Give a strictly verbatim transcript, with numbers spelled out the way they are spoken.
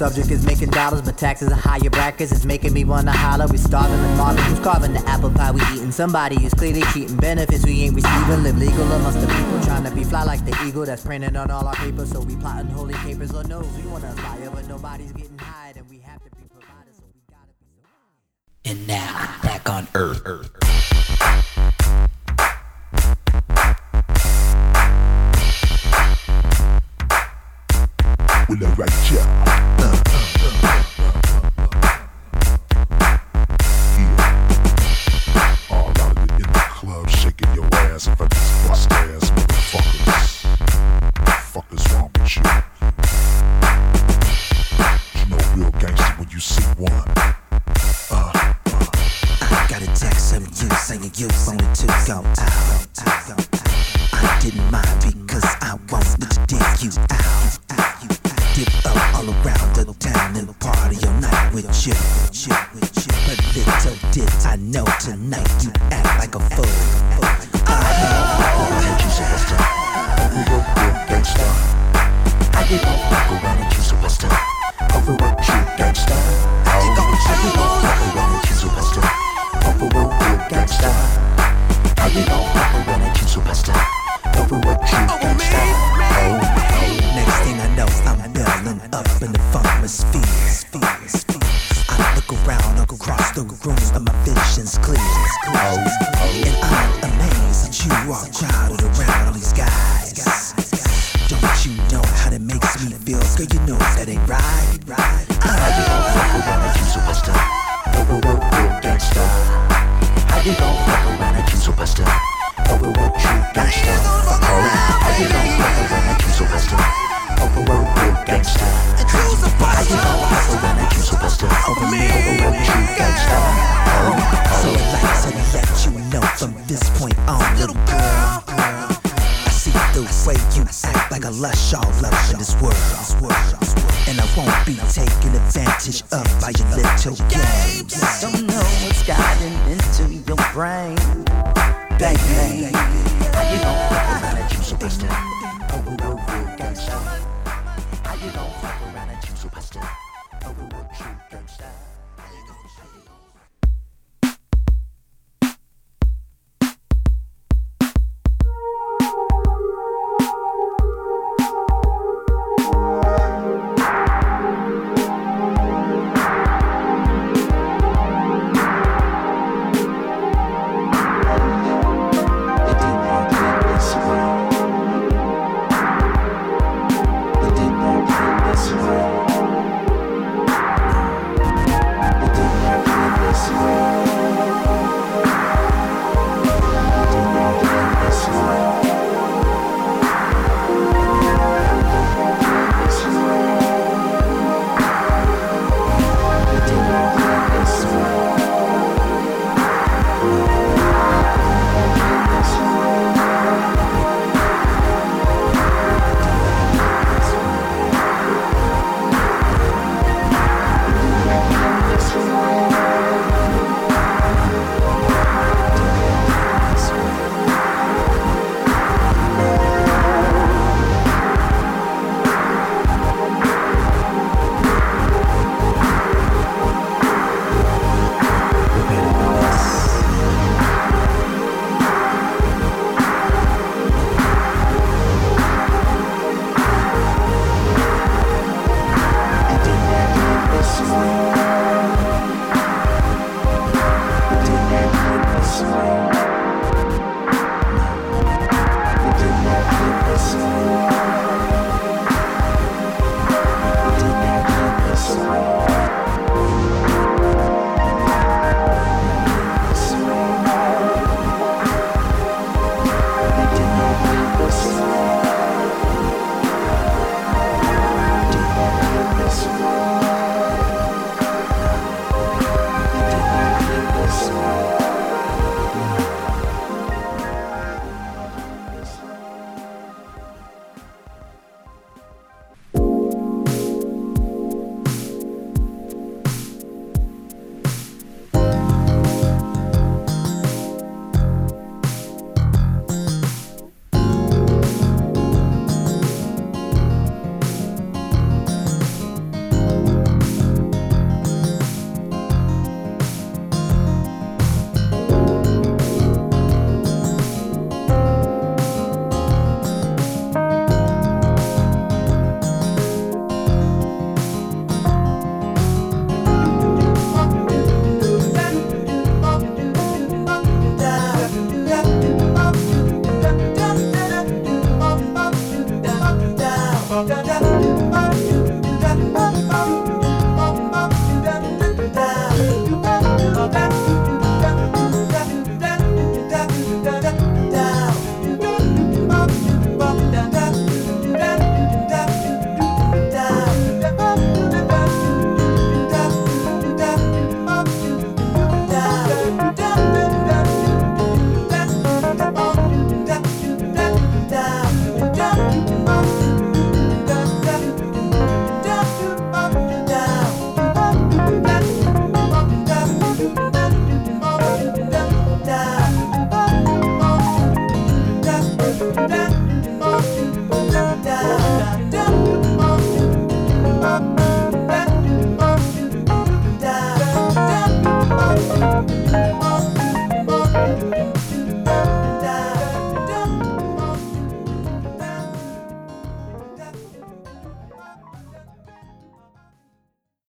subject is making dollars, but taxes are higher brackets. It's making me wanna holler. We starving the Marvin, who's carving the apple pie we eating? Somebody is clearly cheating. Benefits we ain't receiving. Live legal amongst the people, trying to be fly like the eagle that's printed on all our papers. So we plotting holy capers. Lord knows we wanna aspire, but nobody's getting hired, and we have to be provided. So we gotta be. So and now back on Earth. Earth. Will I write ya? Uh, uh, uh, yeah. All out of you in the club, shaking your ass in front of these bust ass motherfuckers. Fuckers wrong with you? You know real gangster when you see one. Uh, uh. I got a text from you saying you wanted to go out. I didn't mind because I wanted to dig you out. Dip up all around the town and party all night with you. But little did I know tonight you act like a fool. I didn't you so what's up? Over your real gangsta. I didn't fuck around and you so what's up? Over what you gangsta. I didn't fuck around and you so what's up? Over what you gangsta. I didn't fuck around and you so what's up? Over what you gangsta. Oh, oh. Next thing I know, I'm belling up in the atmosphere. I look around, across the rooms, and my vision's clear. And I'm amazed that you are crowded around all these guys. Don't you know how that makes me feel? Girl, you know that ain't right. How you gon' fuck around and you superstar? Over what you gangsta? How you gon' fuck around and you superstar? Over what you gangsta? How you gon' fuck around and you superstar? Over what you gangsta? How you gon' fuck around and you superstar? Over me, over what you gangsta? So I'd like to let you know from this point on, little girl, I see the way you act like a lush all up in this world. And I won't be taken advantage of by your little games. Don't know what's gotten into your brain.